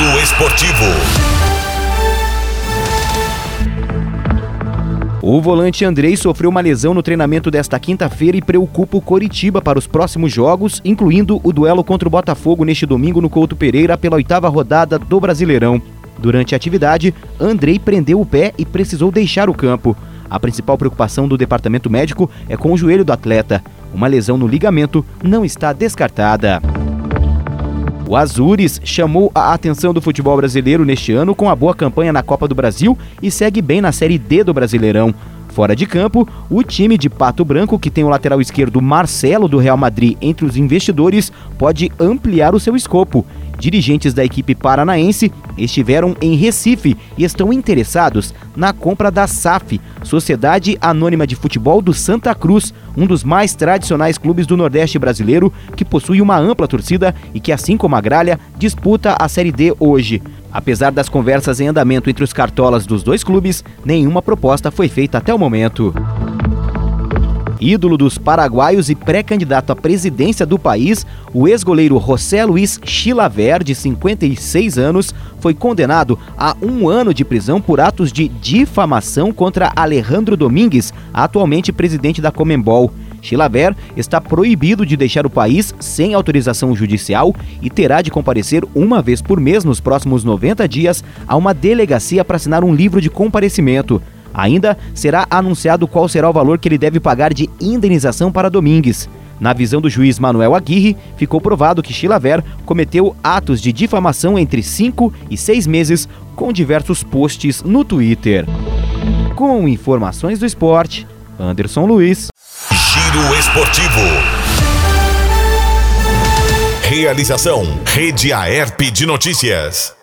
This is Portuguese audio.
Giro Esportivo. O volante Andrei sofreu uma lesão no treinamento desta quinta-feira e preocupa o Coritiba para os próximos jogos, incluindo o duelo contra o Botafogo neste domingo no Couto Pereira pela 8ª rodada do Brasileirão. Durante a atividade, Andrei prendeu o pé e precisou deixar o campo. A principal preocupação do departamento médico é com o joelho do atleta. Uma lesão no ligamento não está descartada. O Azures chamou a atenção do futebol brasileiro neste ano com a boa campanha na Copa do Brasil e segue bem na Série D do Brasileirão. Fora de campo, o time de Pato Branco, que tem o lateral esquerdo Marcelo do Real Madrid entre os investidores, pode ampliar o seu escopo. Dirigentes da equipe paranaense estiveram em Recife e estão interessados na compra da SAF, Sociedade Anônima de Futebol do Santa Cruz, um dos mais tradicionais clubes do Nordeste brasileiro, que possui uma ampla torcida e que, assim como a Gralha, disputa a Série D hoje. Apesar das conversas em andamento entre os cartolas dos dois clubes, nenhuma proposta foi feita até o momento. Ídolo dos paraguaios e pré-candidato à presidência do país, o ex-goleiro José Luis Chilavert, de 56 anos, foi condenado a 1 ano de prisão por atos de difamação contra Alejandro Domingues, atualmente presidente da Conmebol. Chilavert está proibido de deixar o país sem autorização judicial e terá de comparecer uma vez por mês nos próximos 90 dias a uma delegacia para assinar um livro de comparecimento. Ainda será anunciado qual será o valor que ele deve pagar de indenização para Domingues. Na visão do juiz Manuel Aguirre, ficou provado que Chilavert cometeu atos de difamação entre 5 e 6 meses, com diversos posts no Twitter. Com informações do esporte, Anderson Luiz. Giro Esportivo. Realização: Rede Aerp de Notícias.